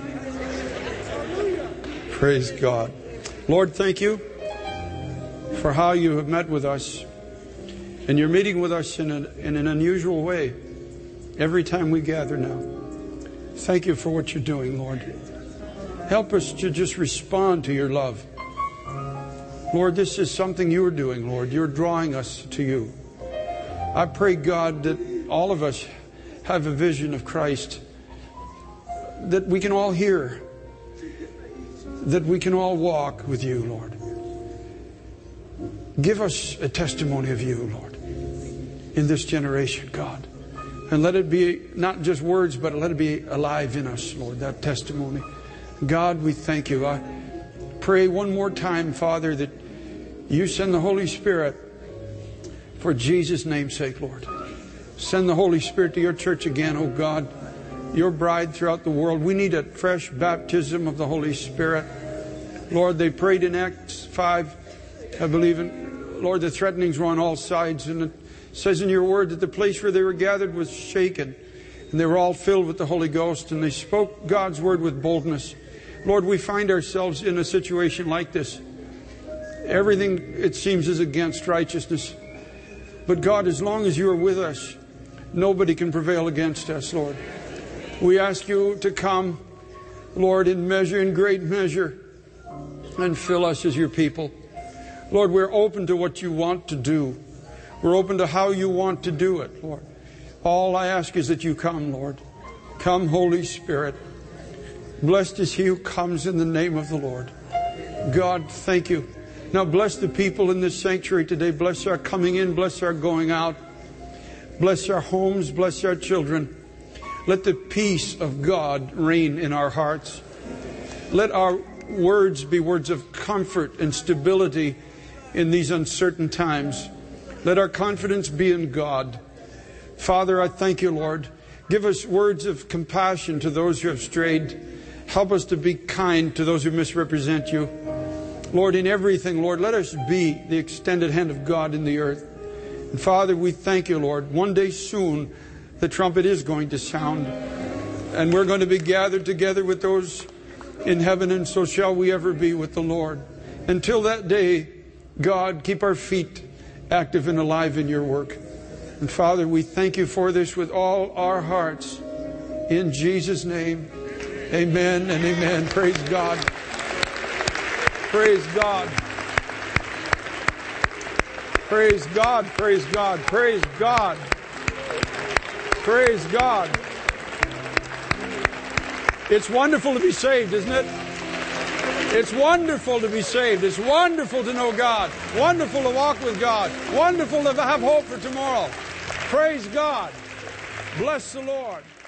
Praise God. Lord, thank you for how you have met with us. And you're meeting with us in, a, in an unusual way every time we gather now. Thank you for what you're doing, Lord. Help us to just respond to your love. Lord, this is something you're doing, Lord. You're drawing us to you. I pray, God, that all of us have a vision of Christ, that we can all hear, that we can all walk with you, Lord. Give us a testimony of you, Lord, in this generation, God. And let it be not just words, but let it be alive in us, Lord, that testimony. God, we thank you. I pray one more time, Father, that you send the Holy Spirit for Jesus' name's sake, Lord. Send the Holy Spirit to your church again, oh God, your bride throughout the world. We need a fresh baptism of the Holy Spirit. Lord, they prayed in Acts five, I believe, in Lord, the threatenings were on all sides. And it says in your word that the place where they were gathered was shaken. And they were all filled with the Holy Ghost. And they spoke God's word with boldness. Lord, we find ourselves in a situation like this. Everything, it seems, is against righteousness. But God, as long as you are with us, nobody can prevail against us, Lord. We ask you to come, Lord, in measure, in great measure, and fill us as your people. Lord, we're open to what you want to do. We're open to how you want to do it, Lord. All I ask is that you come, Lord. Come, Holy Spirit. Blessed is he who comes in the name of the Lord. God, thank you. Now bless the people in this sanctuary today. Bless our coming in. Bless our going out. Bless our homes. Bless our children. Let the peace of God reign in our hearts. Let our words be words of comfort and stability in these uncertain times. Let our confidence be in God. Father, I thank you, Lord. Give us words of compassion to those who have strayed. Help us to be kind to those who misrepresent you. Lord, in everything, Lord, let us be the extended hand of God in the earth. And Father, we thank you, Lord. One day soon, the trumpet is going to sound. And we're going to be gathered together with those in heaven, and so shall we ever be with the Lord. Until that day, God, keep our feet active and alive in your work. And Father, we thank you for this with all our hearts. In Jesus' name, amen and amen. Praise God. Praise God. Praise God. Praise God. Praise God. Praise God. It's wonderful to be saved, isn't it? It's wonderful to be saved. It's wonderful to know God. Wonderful to walk with God. Wonderful to have hope for tomorrow. Praise God. Bless the Lord.